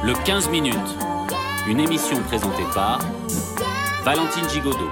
Le 15 minutes, une émission présentée par Valentine Gigodeau.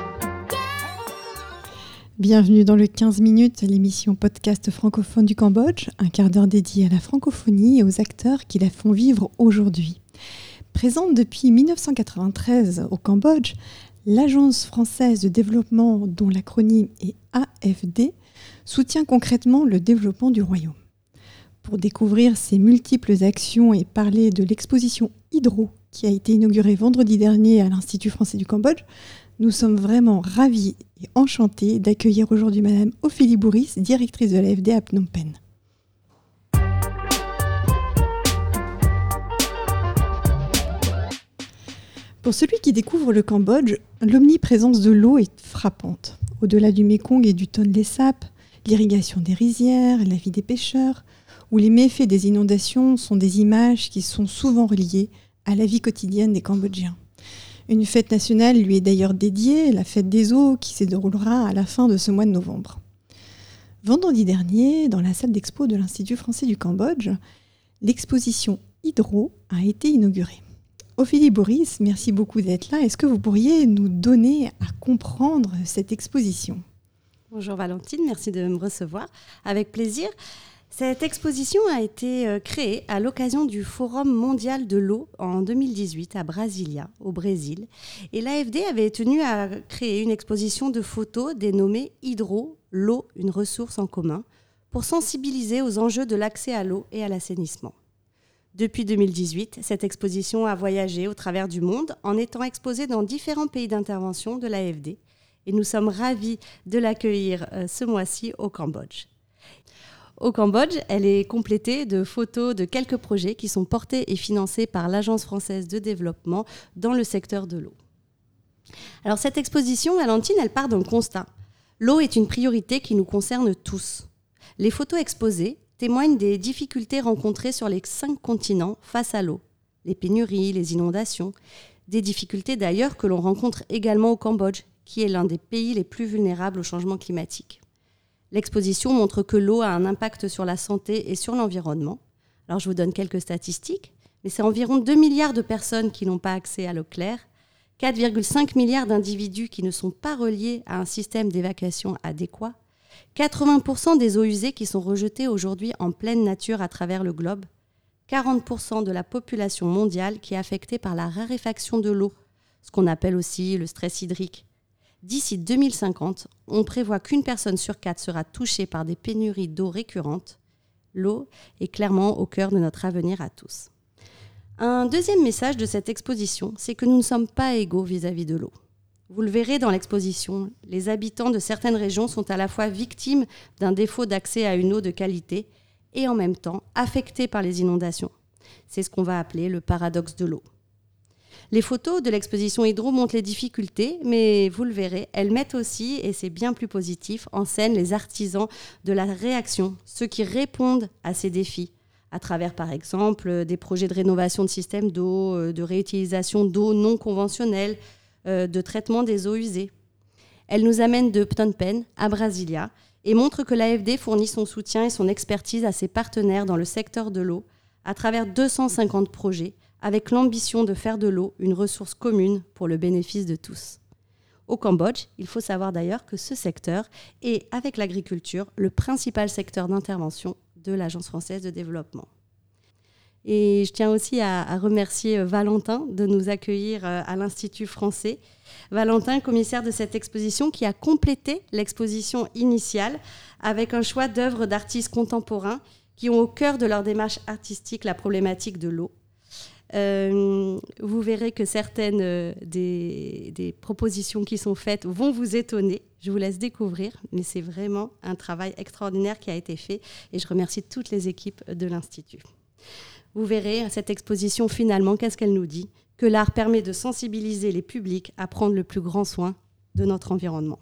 Bienvenue dans le 15 minutes, l'émission podcast francophone du Cambodge, un quart d'heure dédié à la francophonie et aux acteurs qui la font vivre aujourd'hui. Présente depuis 1993 au Cambodge, l'Agence française de développement, dont l'acronyme est AFD, soutient concrètement le développement du royaume. Pour découvrir ses multiples actions et parler de l'exposition Hydro qui a été inaugurée vendredi dernier à l'Institut français du Cambodge, nous sommes vraiment ravis et enchantés d'accueillir aujourd'hui Madame Ophélie Bourris, directrice de l'AFD à Phnom Penh. Pour celui qui découvre le Cambodge, l'omniprésence de l'eau est frappante. Au-delà du Mékong et du Tonlé Sap, l'irrigation des rizières, la vie des pêcheurs, où les méfaits des inondations sont des images qui sont souvent reliées à la vie quotidienne des Cambodgiens. Une fête nationale lui est d'ailleurs dédiée, la fête des eaux, qui se déroulera à la fin de ce mois de novembre. Vendredi dernier, dans la salle d'expo de l'Institut français du Cambodge, l'exposition Hydro a été inaugurée. Ophélie Bourris, merci beaucoup d'être là. Est-ce que vous pourriez nous donner à comprendre cette exposition ? Bonjour Valentine, merci de me recevoir. Avec plaisir. Cette exposition a été créée à l'occasion du Forum mondial de l'eau en 2018 à Brasilia, au Brésil. Et l'AFD avait tenu à créer une exposition de photos dénommée Hydro, l'eau, une ressource en commun, pour sensibiliser aux enjeux de l'accès à l'eau et à l'assainissement. Depuis 2018, cette exposition a voyagé au travers du monde en étant exposée dans différents pays d'intervention de l'AFD. Et nous sommes ravis de l'accueillir ce mois-ci au Cambodge. Au Cambodge, elle est complétée de photos de quelques projets qui sont portés et financés par l'Agence française de développement dans le secteur de l'eau. Alors cette exposition, Valentine, elle part d'un constat. L'eau est une priorité qui nous concerne tous. Les photos exposées témoignent des difficultés rencontrées sur les 5 continents face à l'eau. Les pénuries, les inondations, des difficultés d'ailleurs que l'on rencontre également au Cambodge, qui est l'un des pays les plus vulnérables au changement climatique. L'exposition montre que l'eau a un impact sur la santé et sur l'environnement. Alors je vous donne quelques statistiques, mais c'est environ 2 milliards de personnes qui n'ont pas accès à l'eau claire, 4,5 milliards d'individus qui ne sont pas reliés à un système d'évacuation adéquat, 80% des eaux usées qui sont rejetées aujourd'hui en pleine nature à travers le globe, 40% de la population mondiale qui est affectée par la raréfaction de l'eau, ce qu'on appelle aussi le stress hydrique. D'ici 2050, on prévoit qu'une personne sur 4 sera touchée par des pénuries d'eau récurrentes. L'eau est clairement au cœur de notre avenir à tous. Un deuxième message de cette exposition, c'est que nous ne sommes pas égaux vis-à-vis de l'eau. Vous le verrez dans l'exposition, les habitants de certaines régions sont à la fois victimes d'un défaut d'accès à une eau de qualité et en même temps affectés par les inondations. C'est ce qu'on va appeler le paradoxe de l'eau. Les photos de l'exposition Hydro montrent les difficultés, mais vous le verrez, elles mettent aussi, et c'est bien plus positif, en scène les artisans de la réaction, ceux qui répondent à ces défis, à travers par exemple des projets de rénovation de systèmes d'eau, de réutilisation d'eau non conventionnelle, de traitement des eaux usées. Elles nous amènent de Phnom Penh à Brasilia et montrent que l'AFD fournit son soutien et son expertise à ses partenaires dans le secteur de l'eau à travers 250 projets, avec l'ambition de faire de l'eau une ressource commune pour le bénéfice de tous. Au Cambodge, il faut savoir d'ailleurs que ce secteur est, avec l'agriculture, le principal secteur d'intervention de l'Agence française de développement. Et je tiens aussi à remercier Valentin de nous accueillir à l'Institut français. Valentin, commissaire de cette exposition, qui a complété l'exposition initiale avec un choix d'œuvres d'artistes contemporains qui ont au cœur de leur démarche artistique la problématique de l'eau. Vous verrez que certaines des propositions qui sont faites vont vous étonner. Je vous laisse découvrir, mais c'est vraiment un travail extraordinaire qui a été fait et je remercie toutes les équipes de l'Institut. Vous verrez, cette exposition, finalement, qu'est-ce qu'elle nous dit ? Que l'art permet de sensibiliser les publics à prendre le plus grand soin de notre environnement.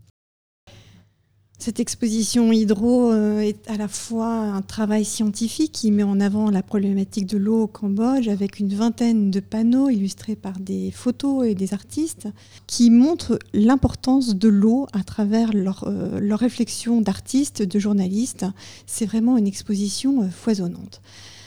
Cette exposition Hydro est à la fois un travail scientifique qui met en avant la problématique de l'eau au Cambodge avec une vingtaine de panneaux illustrés par des photos et des artistes qui montrent l'importance de l'eau à travers leurs réflexions d'artistes, de journalistes. C'est vraiment une exposition foisonnante.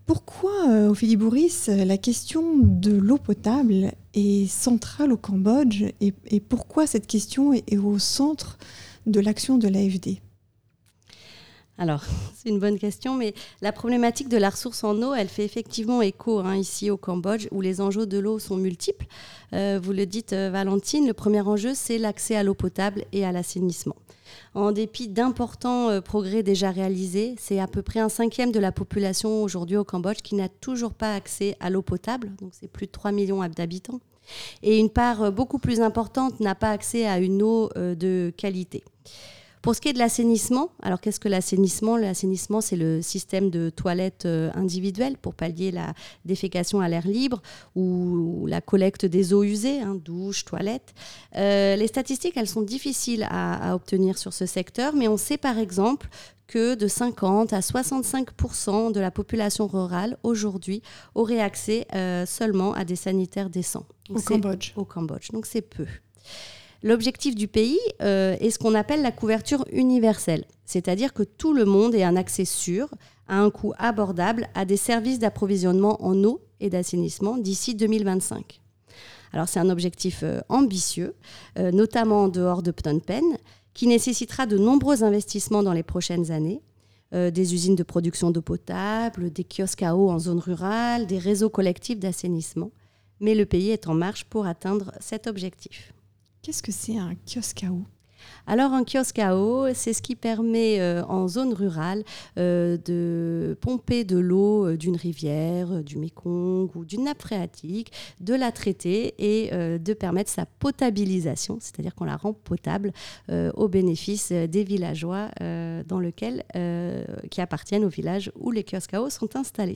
Pourquoi, Ophélie Bourris, la question de l'eau potable est centrale au Cambodge et pourquoi cette question est au centre de l'action de l'AFD ? Alors, c'est une bonne question, mais la problématique de la ressource en eau, elle fait effectivement écho ici au Cambodge, où les enjeux de l'eau sont multiples. Vous le dites, Valentine, le premier enjeu, c'est l'accès à l'eau potable et à l'assainissement. En dépit d'importants progrès déjà réalisés, c'est à peu près 1/5 de la population aujourd'hui au Cambodge qui n'a toujours pas accès à l'eau potable, donc c'est plus de 3 millions d'habitants. Et une part beaucoup plus importante n'a pas accès à une eau de qualité. Pour ce qui est de l'assainissement, alors qu'est-ce que l'assainissement ? L'assainissement, c'est le système de toilettes individuelles pour pallier la défécation à l'air libre ou la collecte des eaux usées, douches, toilettes. Les statistiques, elles sont difficiles à obtenir sur ce secteur, mais on sait par exemple que de 50 à 65% de la population rurale aujourd'hui aurait accès seulement à des sanitaires décents. Au Cambodge. Au Cambodge, donc c'est peu. L'objectif du pays est ce qu'on appelle la couverture universelle, c'est-à-dire que tout le monde ait un accès sûr, à un coût abordable, à des services d'approvisionnement en eau et d'assainissement d'ici 2025. Alors c'est un objectif ambitieux, notamment en dehors de Phnom Penh, qui nécessitera de nombreux investissements dans les prochaines années, des usines de production d'eau potable, des kiosques à eau en zone rurale, des réseaux collectifs d'assainissement. Mais le pays est en marche pour atteindre cet objectif. Qu'est-ce que c'est un kiosque à eau ? Alors un kiosque à eau, c'est ce qui permet en zone rurale de pomper de l'eau d'une rivière, du Mékong ou d'une nappe phréatique, de la traiter et de permettre sa potabilisation, c'est-à-dire qu'on la rend potable au bénéfice des villageois qui appartiennent au village où les kiosques à eau sont installés.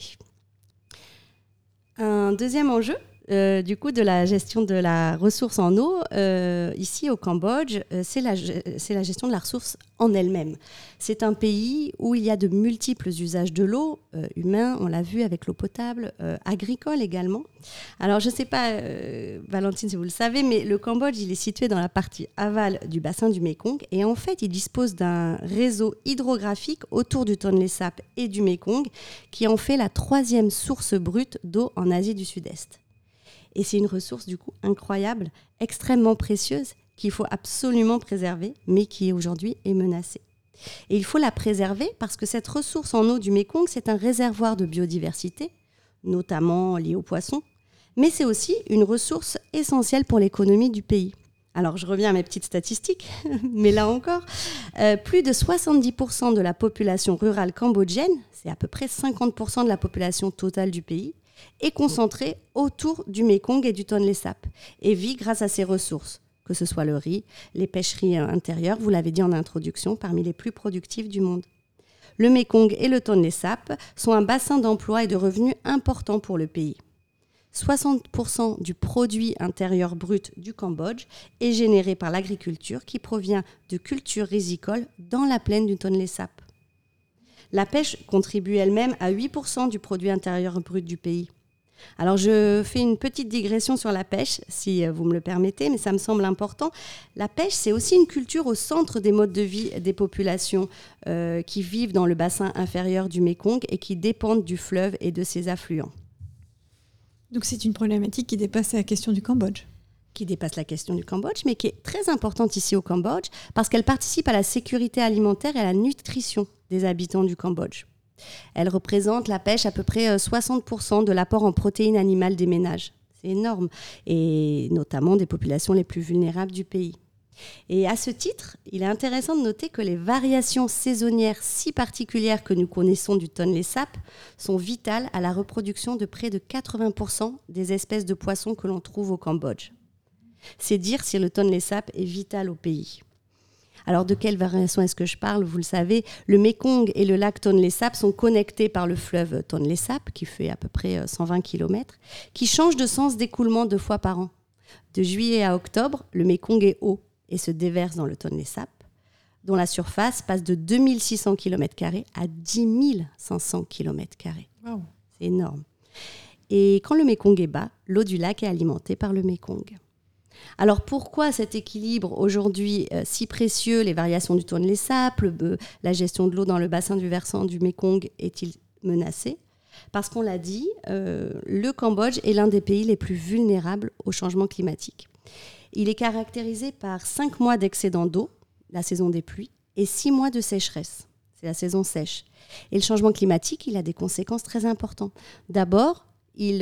Un deuxième enjeu, du coup, de la gestion de la ressource en eau, ici au Cambodge, c'est la gestion de la ressource en elle-même. C'est un pays où il y a de multiples usages de l'eau, humains, on l'a vu avec l'eau potable, agricole également. Alors, je ne sais pas, Valentine, si vous le savez, mais le Cambodge, il est situé dans la partie aval du bassin du Mékong et en fait, il dispose d'un réseau hydrographique autour du Tonlé Sap et du Mékong qui en fait la 3e source brute d'eau en Asie du Sud-Est. Et c'est une ressource, du coup, incroyable, extrêmement précieuse, qu'il faut absolument préserver, mais qui aujourd'hui est menacée. Et il faut la préserver parce que cette ressource en eau du Mékong, c'est un réservoir de biodiversité, notamment lié aux poissons, mais c'est aussi une ressource essentielle pour l'économie du pays. Alors, je reviens à mes petites statistiques, mais là encore, plus de 70% de la population rurale cambodgienne, c'est à peu près 50% de la population totale du pays, est concentrée autour du Mékong et du Tonlé Sap et vit grâce à ses ressources, que ce soit le riz, les pêcheries intérieures, vous l'avez dit en introduction, parmi les plus productives du monde. Le Mékong et le Tonlé Sap sont un bassin d'emploi et de revenus important pour le pays. 60% du produit intérieur brut du Cambodge est généré par l'agriculture qui provient de cultures rizicoles dans la plaine du Tonlé Sap. La pêche contribue elle-même à 8% du produit intérieur brut du pays. Alors, je fais une petite digression sur la pêche, si vous me le permettez, mais ça me semble important. La pêche, c'est aussi une culture au centre des modes de vie des populations qui vivent dans le bassin inférieur du Mékong et qui dépendent du fleuve et de ses affluents. Donc, c'est une problématique qui dépasse la question du Cambodge. Qui dépasse la question du Cambodge, mais qui est très importante ici au Cambodge parce qu'elle participe à la sécurité alimentaire et à la nutrition des habitants du Cambodge. Elle représente, la pêche, à peu près 60% de l'apport en protéines animales des ménages. C'est énorme, et notamment des populations les plus vulnérables du pays. Et à ce titre, il est intéressant de noter que les variations saisonnières si particulières que nous connaissons du Tonlé Sap sont vitales à la reproduction de près de 80% des espèces de poissons que l'on trouve au Cambodge. C'est dire si le Tonlé Sap est vital au pays. Alors, de quelle variation est-ce que je parle ? Vous le savez, le Mékong et le lac Tonlé Sap sont connectés par le fleuve Tonlé Sap, qui fait à peu près 120 km, qui change de sens d'écoulement 2 fois par an. De juillet à octobre, le Mékong est haut et se déverse dans le Tonlé Sap, dont la surface passe de 2600 km² à 10 500 km². Wow. C'est énorme. Et quand le Mékong est bas, l'eau du lac est alimentée par le Mékong. Alors pourquoi cet équilibre aujourd'hui si précieux, les variations du Tonlé Sap, la gestion de l'eau dans le bassin du versant du Mékong est-il menacée ? Parce qu'on l'a dit, le Cambodge est l'un des pays les plus vulnérables au changement climatique. Il est caractérisé par 5 mois d'excédent d'eau, la saison des pluies, et 6 mois de sécheresse, c'est la saison sèche. Et le changement climatique, il a des conséquences très importantes. D'abord, il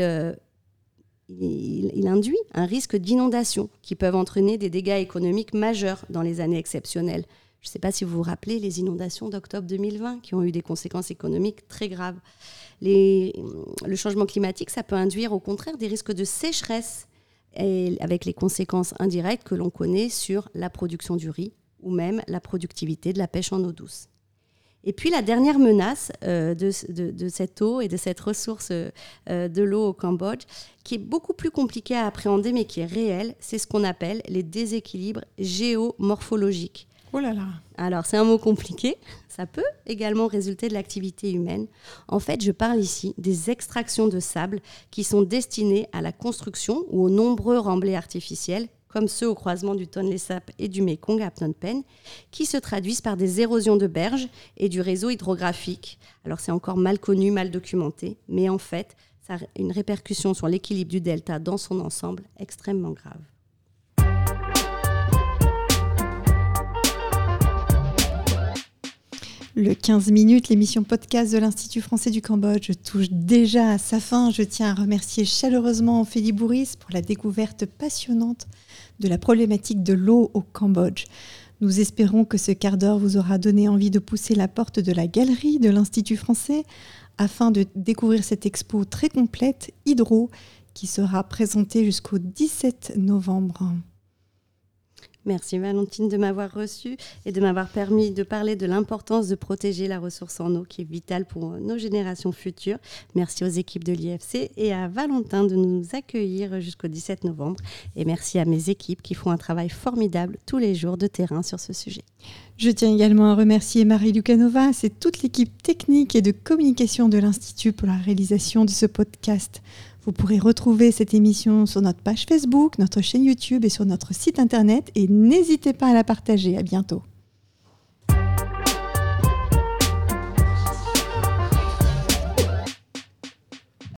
induit un risque d'inondation qui peuvent entraîner des dégâts économiques majeurs dans les années exceptionnelles. Je ne sais pas si vous vous rappelez les inondations d'octobre 2020 qui ont eu des conséquences économiques très graves. Le changement climatique, ça peut induire au contraire des risques de sécheresse et avec les conséquences indirectes que l'on connaît sur la production du riz ou même la productivité de la pêche en eau douce. Et puis la dernière menace de cette eau et de cette ressource de l'eau au Cambodge, qui est beaucoup plus compliquée à appréhender mais qui est réelle, c'est ce qu'on appelle les déséquilibres géomorphologiques. Oh là là. Alors c'est un mot compliqué, ça peut également résulter de l'activité humaine. En fait, je parle ici des extractions de sable qui sont destinées à la construction ou aux nombreux remblais artificiels, comme ceux au croisement du Tonlé Sap et du Mékong à Phnom Penh, qui se traduisent par des érosions de berges et du réseau hydrographique. Alors c'est encore mal connu, mal documenté, mais en fait, ça a une répercussion sur l'équilibre du delta dans son ensemble extrêmement grave. Le 15 minutes, l'émission podcast de l'Institut français du Cambodge touche déjà à sa fin. Je tiens à remercier chaleureusement Ophélie Bourris pour la découverte passionnante de la problématique de l'eau au Cambodge. Nous espérons que ce quart d'heure vous aura donné envie de pousser la porte de la galerie de l'Institut français afin de découvrir cette expo très complète, Hydro, qui sera présentée jusqu'au 17 novembre. Merci Valentine de m'avoir reçue et de m'avoir permis de parler de l'importance de protéger la ressource en eau qui est vitale pour nos générations futures. Merci aux équipes de l'IFC et à Valentin de nous accueillir jusqu'au 17 novembre. Et merci à mes équipes qui font un travail formidable tous les jours de terrain sur ce sujet. Je tiens également à remercier Marie Lukanova et toute l'équipe technique et de communication de l'Institut pour la réalisation de ce podcast. Vous pourrez retrouver cette émission sur notre page Facebook, notre chaîne YouTube et sur notre site internet. Et n'hésitez pas à la partager. À bientôt.